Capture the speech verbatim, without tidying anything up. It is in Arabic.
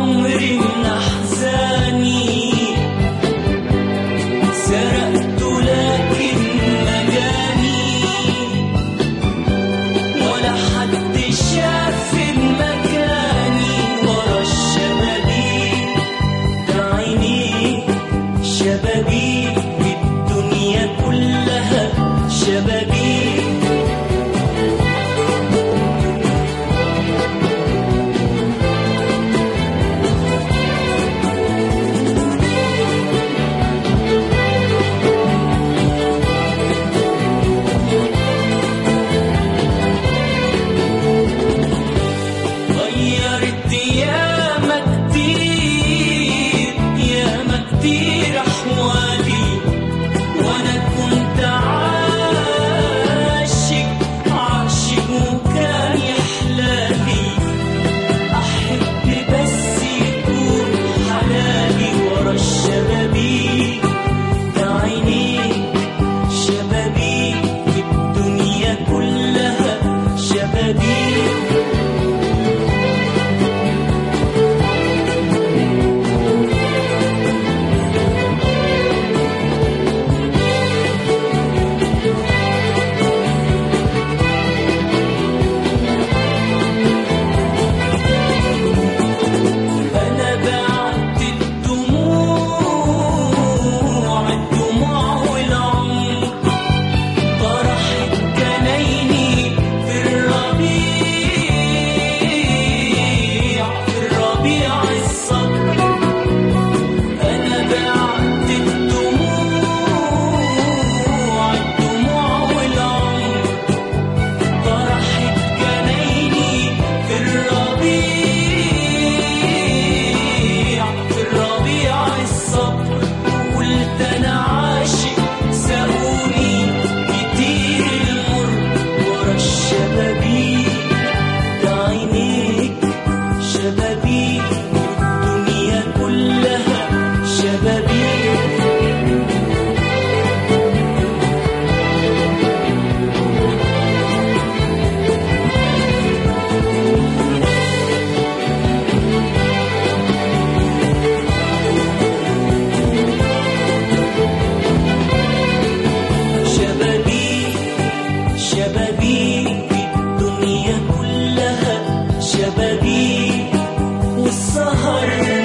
عمري من أحزاني، سرقت لكن مجاني، ولا حد شاف مكاني ورا الشبابيك. ده عينيك شبابيك الدنيا كلها شبابيك. غيرت ياما كتير ياما كتير أحوالي، وأنا كنت عاشق عاشق وكان يحلالي أحب بس يكون حلالي ورا الشبابيك. ده عينيك شبابيك الدنيا كلها شبابيك. أنا بعت الدموع الدموع والعمر، طرحت جنايني في الربيع في الربيع الصبر. أنا بعت الدموع الدموع والعمر، طرحت جنايني في الربيع في الربيع الصبر. قلت أنا عاشق ساقوني كتير المر ورا الشبابيك. ده عينيك شبابيك الدنيا كلها شبابيك. شبابيك شبابيك الدنيا كلها شبابيك. والسهر